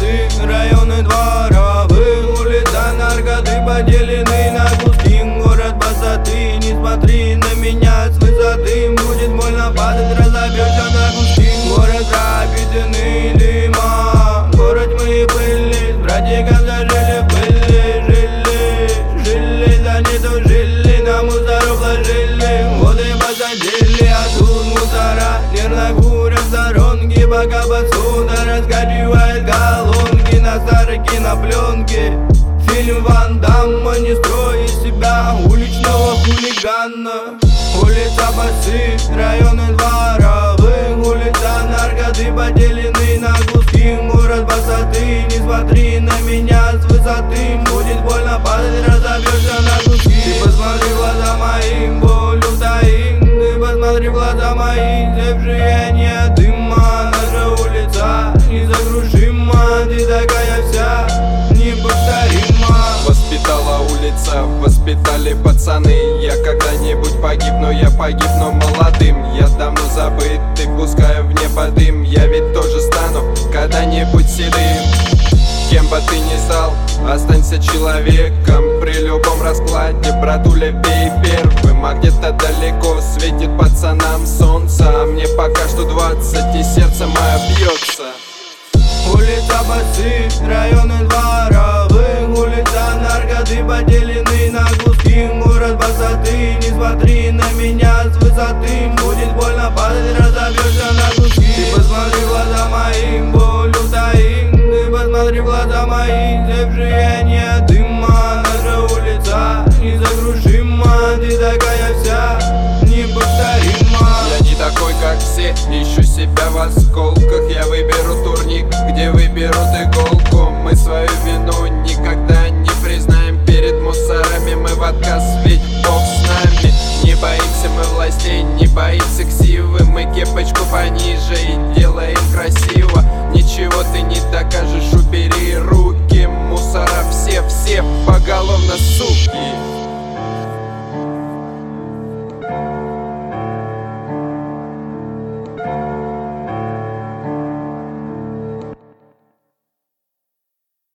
басы, районы дворовых, улица наркоты поделены на куски. Город высоты, не смотри на меня с высоты, будет больно падать, разобьешься на куски. Город пропитанный дыма, город мы были, братья зажили пыли, жили, да нету жили, на мусору вложили, воды посадили, а тут мусора, нервно курят сторонки, пока посуда раскачивает колонки на старой кинопленке. Фильм Ван Дамма, не строй из себя уличного хулигана. Улица басы, районы дворовых, улица наркоты поделены на куски. Город высоты, не смотри на меня с высоты, будет больно падать, разобьешься на куски. Ты посмотри в глаза мои, боль утаи, ты посмотри в глаза мои, зевшие не дыма. Наша улица несокрушима, ты такая вся неповторима. Воспитала улица, воспитали пацаны. Я когда-нибудь погибну, я погибну молодым. Я давно забытый, пускаю в небо дым. Я ведь тоже стану когда-нибудь седым. Кем бы ты ни стал, останься человеком. При любом раскладе, братуля, бей первым. А где-то далеко светит пацанам солнце, а мне пока что 20, и сердце мое бьется. Улица басы, районы дворовых, улица наркоты поделены на куски. Город высоты, не смотри на меня с высоты, будет больно падать, разобьешься на куски. Ты посмотри в глаза мои, боль утаи, ты посмотри в глаза мои, зевшие не дыма. Наша улица несокрушима, ты такая вся неповторима. Я не такой, как все, ищу себя в осколках. Я выберу турник, где выберут иголку. Мы свою вину никогда не признаем перед мусорами, мы в отказ